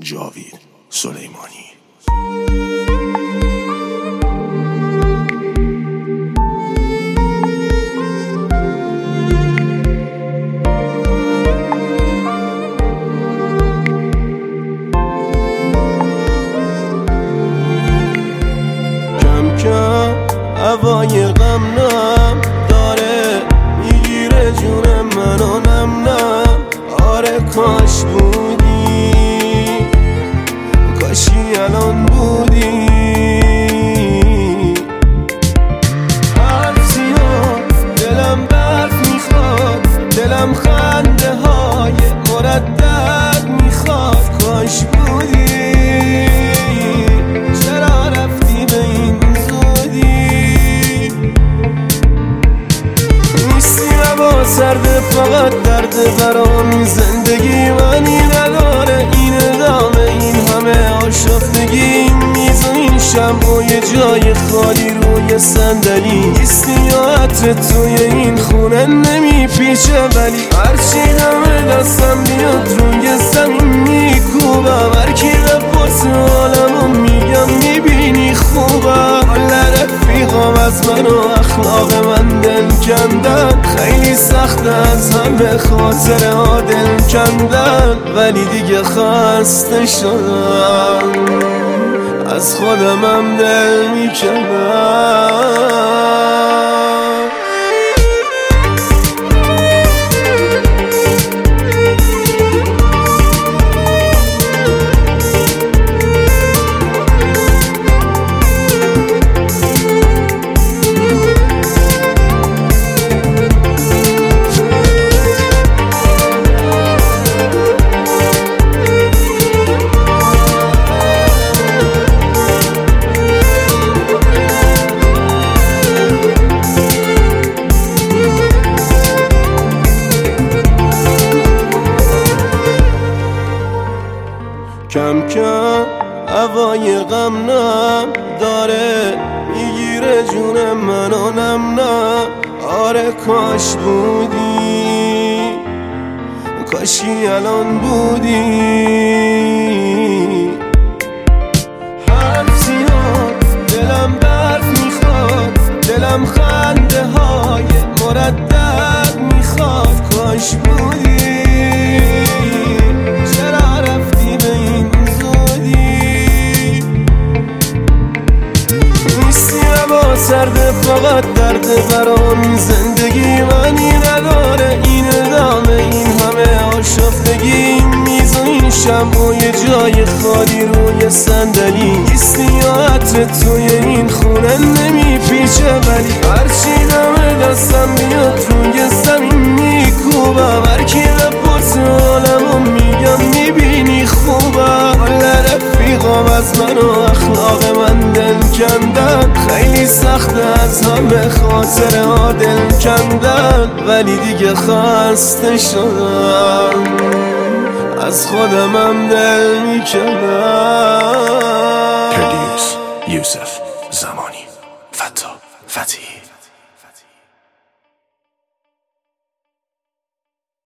جاوید سلیمانی. کم کم هوای غمنم داره میگیره جون منو نم نم. آره کاش بودی، کاشی الان بودی. حرف زیاد دلم برف میخواد، دلم خنده های مردد میخواد. کاش بودی، چرا رفتی به این زودی؟ نیستی هوا سرده، فقط درد برام. زندگی منی نداره این ادامه، این همه آشفتگی. میز و این شمع و یه جای خالی روی صندلی. نیستی یا عطر توی این خونه نمیپیچه، ولی هرچی همه دستم بیاد روی زمین میکوبم. هرکی بپرسه حالمو میگم میبینی خوبم. حال رفیقام از من و اخلاق من دل کندن. خیلی سخت از همه خاطر ها دل کندن، ولی دیگه خسته شدم، از خودمم دل میکندم. کم کم هوای غمنم داره میگیره جون منو نم نم. آره کاش بودی، کاشی الان بودی. حرف زیاد دلم برف میخواد، دلم خنده های مردد میخواد. کاش بودی، چرا رفتی به این زودی؟ نیستی هوا سرده، فقط درد برام. زندگی منی نداره این ادامه، این همه آشفتگی. میز و این شمع و یه جای خالی روی صندلی. نیستی یا عطر توی این خونه نمیپیچه، ولی هرچی همه دستم بیاد روی زمین میکوبم. هرکی بپرسه حالمو میگم میبینی خوبم. حال رفیقام از من و اخلاق من دل کندن. خیلی سخت از همه خاطر ها دل کندن، ولی دیگه خسته شدم، از خودمم دل میکندم. پردیوس یوسف زمانی. فتا فتی.